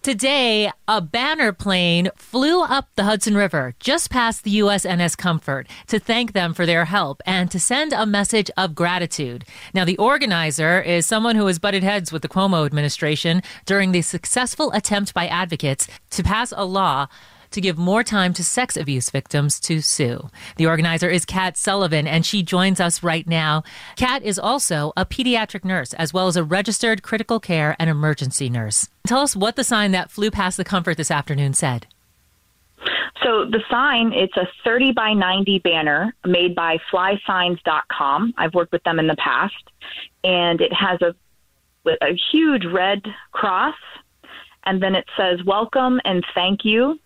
Today, a banner plane flew up the Hudson River just past the USNS Comfort to thank them for their help and to send a message of gratitude. Now, the organizer is someone who has butted heads with the Cuomo administration during the successful attempt by advocates to pass a law to give more time to sex abuse victims to sue. The organizer is Kat Sullivan, and she joins us right now. Kat is also a pediatric nurse, as well as a registered critical care and emergency nurse. Tell us what the sign that flew past the Comfort this afternoon said. So the sign, it's a 30 by 90 banner made by flysigns.com. I've worked with them in the past, and it has a huge red cross, and then it says, "Welcome and thank you,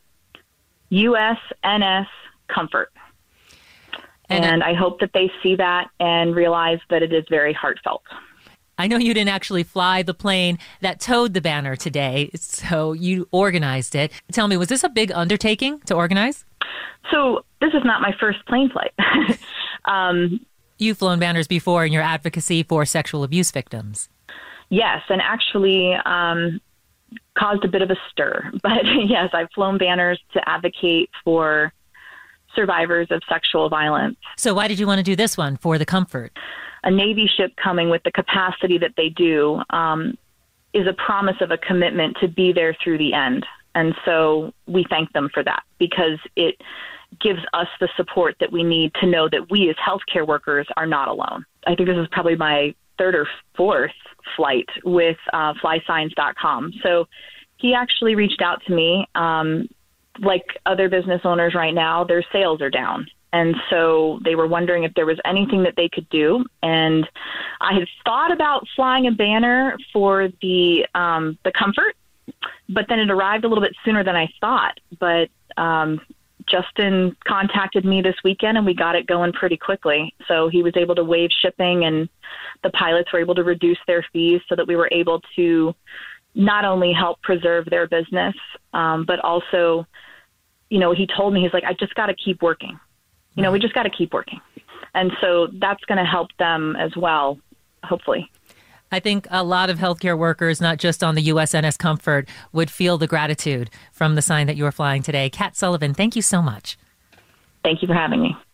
USNS Comfort." And I hope that they see that and realize that it is very heartfelt. I know you didn't actually fly the plane that towed the banner today, so you organized it. Tell me, was this a big undertaking to organize? So this is not my first plane flight. You've flown banners before in your advocacy for sexual abuse victims. Yes, and actually caused a bit of a stir. But yes, I've flown banners to advocate for survivors of sexual violence. So why did you want to do this one for the Comfort? A Navy ship coming with the capacity that they do is a promise of a commitment to be there through the end. And so we thank them for that because it gives us the support that we need to know that we as healthcare workers are not alone. I think this is probably my third or fourth flight with flysigns.com. So he actually reached out to me. Like other business owners right now, their sales are down. And so they were wondering if there was anything that they could do. And I had thought about flying a banner for the Comfort, but then it arrived a little bit sooner than I thought. But Justin contacted me this weekend, and we got it going pretty quickly. So he was able to waive shipping, and the pilots were able to reduce their fees so that we were able to not only help preserve their business, but also, he told me, he's like, I just got to keep working. We just got to keep working. And so that's going to help them as well, hopefully. I think a lot of healthcare workers, not just on the USNS Comfort, would feel the gratitude from the sign that you are flying today. Kat Sullivan, thank you so much. Thank you for having me.